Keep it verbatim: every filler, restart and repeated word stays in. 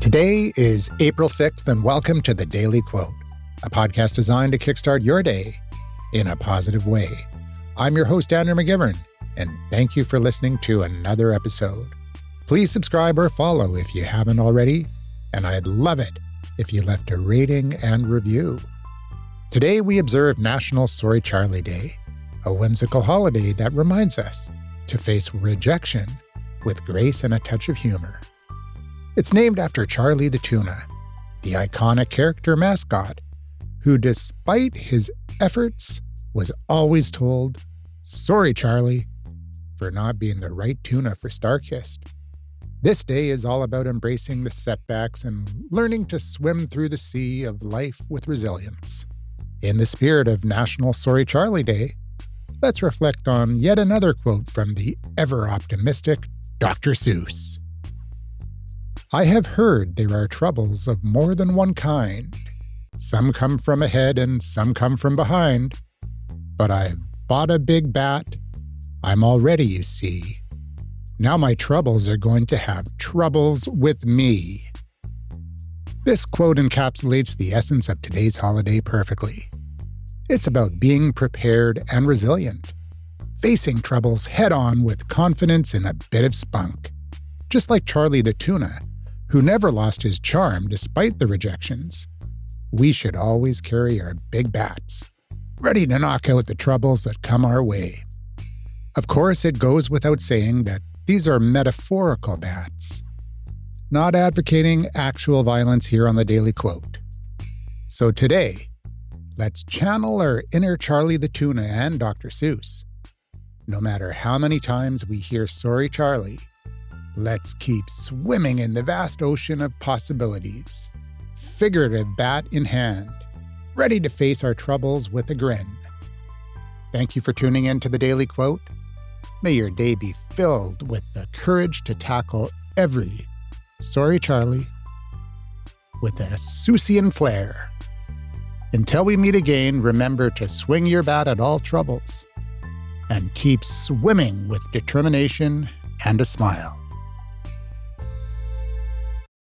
Today is April sixth, and welcome to The Daily Quote, a podcast designed to kickstart your day in a positive way. I'm your host, Andrew McGivern, and thank you for listening to another episode. Please subscribe or follow if you haven't already, and I'd love it if you left a rating and review. Today we observe National Sorry Charlie Day, a whimsical holiday that reminds us to face rejection with grace and a touch of humor. It's named after Charlie the Tuna, the iconic character mascot, who despite his efforts was always told, "Sorry, Charlie," for not being the right tuna for Starkist. This day is all about embracing the setbacks and learning to swim through the sea of life with resilience. In the spirit of National Sorry Charlie Day, let's reflect on yet another quote from the ever-optimistic Doctor Seuss. "I have heard there are troubles of more than one kind. Some come from ahead and some come from behind. But I've bought a big bat. I'm all ready, you see. Now my troubles are going to have troubles with me." This quote encapsulates the essence of today's holiday perfectly. It's about being prepared and resilient, facing troubles head-on with confidence and a bit of spunk. Just like Charlie the Tuna, who never lost his charm despite the rejections, we should always carry our big bats, ready to knock out the troubles that come our way. Of course, it goes without saying that these are metaphorical bats, not advocating actual violence here on the Daily Quote. So today, let's channel our inner Charlie the Tuna and Doctor Seuss. No matter how many times we hear "Sorry, Charlie," let's keep swimming in the vast ocean of possibilities, figurative bat in hand, ready to face our troubles with a grin. Thank you for tuning in to the Daily Quote. May your day be filled with the courage to tackle every "Sorry, Charlie" with a Seussian flair. Until we meet again, remember to swing your bat at all troubles and keep swimming with determination and a smile.